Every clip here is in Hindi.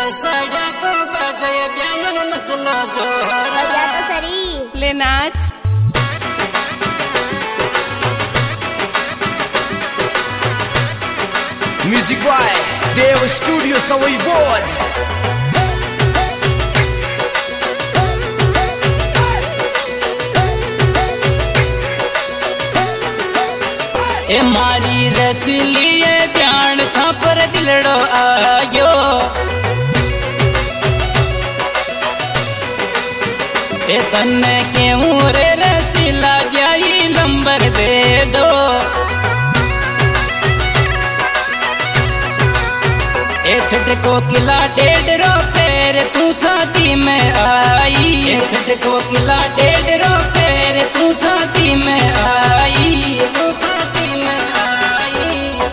साया को बजे ब्यायन नचलो जोहरा या तो सरी ले नाच। Music by Dev Studio Sawai Board. ए मारी रसली प्याण था पर दिलड़ो आयो ए तन्ने क्यों रे रसीला गई नंबर दे दो ए छटको किला 1.5 पैर तू साथी में आई ए छटको किला 1.5 पैर तू साथी में आई तू साथी में आई।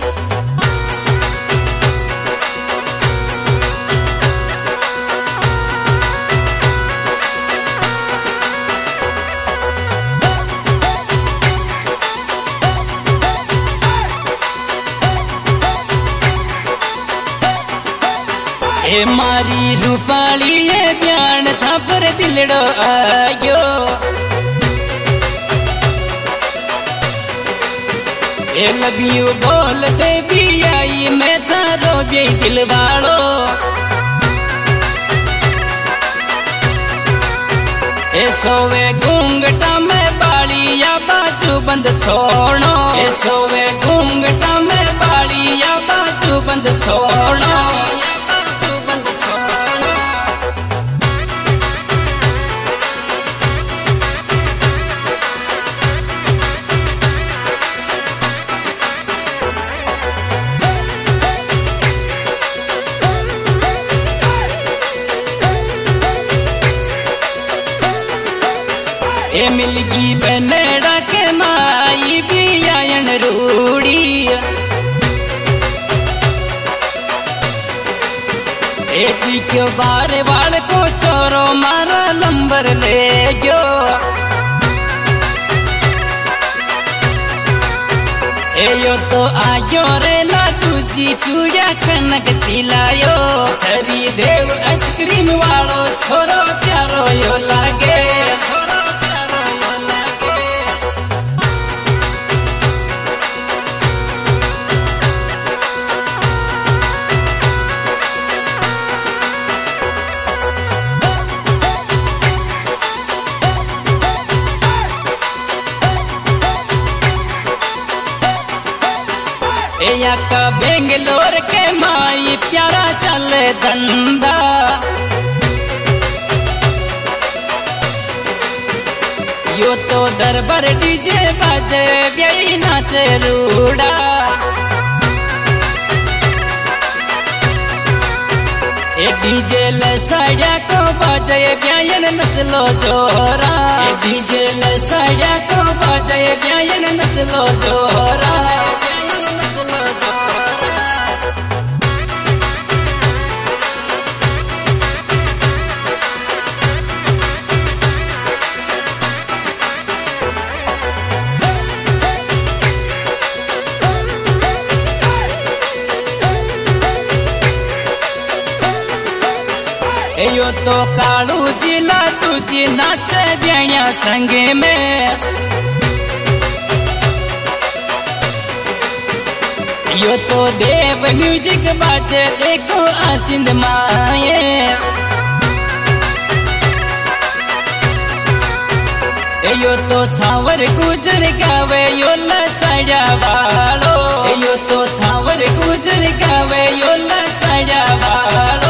ए मारी रूपाली ये ब्यान था पर दिलड़ो आयो ए लव यू बोल दे भी आई मैं थारो भी दिलवाड़ो ए सोवे घूंघटा में बाड़ी या बाजू बंद सोनो ए सोवे घूंघटा में बाड़ी या बाजू बंद सोनो ए मिलगी बनेड़ा के माई भी आयन रूड़ी एक क्यों बार वाल को छोरो मारा नंबर ले गयो ए यो तो आयो रे ला तुझी चूड़िया कनक तिलायो सरी देव आइसक्रीम वालो छोरो प्यारो यो लागे या का बेंगलोर के माई प्यारा चले धंधा यो तो दरबार डीजे बाजे ब्याई नाचे रूड़ा ए डीजे ले साया को बाजे ब्यायन नचलो जोरा ए डीजे ले साया को बाजे ब्यायन नचलो जोरा यो तो कालू जिला तुझी नाचे ब्याया संगे में यो तो देव म्यूजिक बाजे देखो आसिंद माए यो तो सावर गुजर गावे यो लसाया वालो यो तो सावर गुजर गावे यो लसाया वालो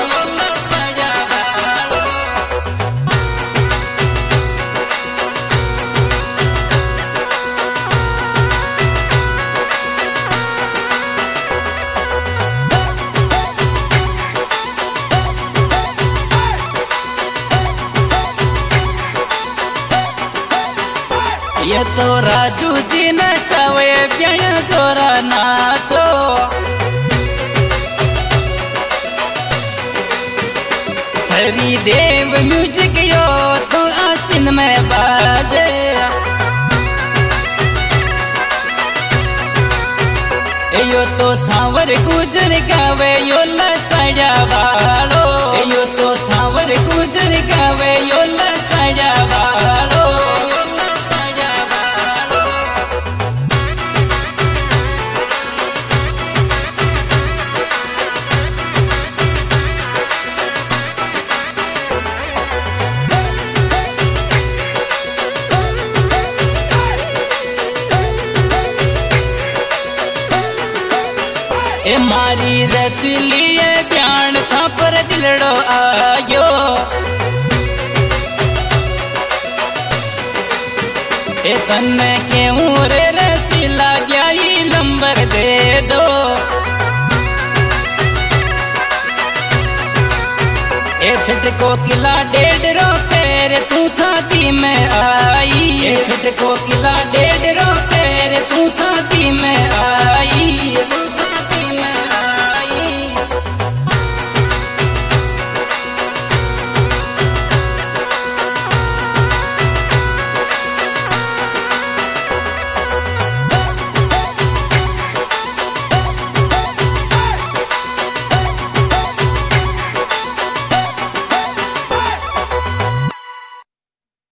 ये तो राजू जी नचावे ब्याया जोरा नाचो सरी देव म्यूजिक यो तो आसिन में बाजे यो तो सांवर गुजर गावे यो लसड़ा वालो, यो तो सांवर गुजर गावे यो लसड़ा वालो। ए मारी रसली ब्यान था पर दिलड़ो आयो, ए तन्ने क्यों रे रसीला गया ही नंबर दे दो। ए छटको किला 1.5 रुपए तू शादी में आई, ए छटको किला 1.5 रुपए तू शादी में आई।